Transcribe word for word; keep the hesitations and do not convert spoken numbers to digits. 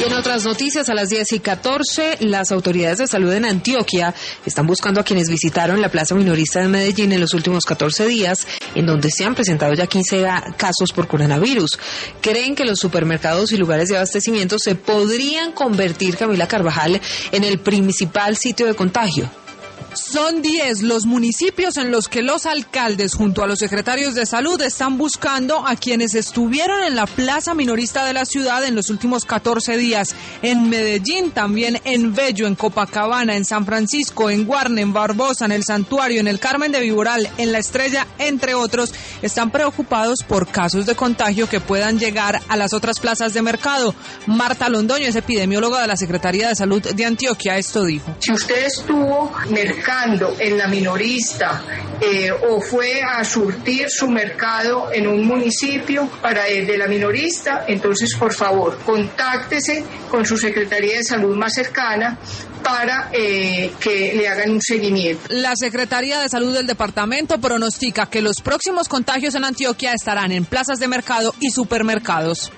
Y en otras noticias, a las diez y catorce, las autoridades de salud en Antioquia están buscando a quienes visitaron la plaza minorista de Medellín en los últimos catorce días, en donde se han presentado ya quince casos por coronavirus. Creen que los supermercados y lugares de abastecimiento se podrían convertir, Camila Carvajal, en el principal sitio de contagio. Son diez los municipios en los que los alcaldes, junto a los secretarios de salud, están buscando a quienes estuvieron en la plaza minorista de la ciudad en los últimos catorce días. En Medellín, también en Bello, en Copacabana, en San Francisco, en Guarne, en Barbosa, en el Santuario, en el Carmen de Viboral, en La Estrella, entre otros, están preocupados por casos de contagio que puedan llegar a las otras plazas de mercado. Marta Londoño es epidemióloga de la Secretaría de Salud de Antioquia. Esto dijo. Si usted estuvo mercando en la minorista eh, o fue a surtir su mercado en un municipio para el de la minorista, entonces por favor contáctese con su Secretaría de Salud más cercana para eh, que le hagan un seguimiento. La Secretaría de Salud del departamento pronostica que los próximos contagios en Antioquia estarán en plazas de mercado y supermercados.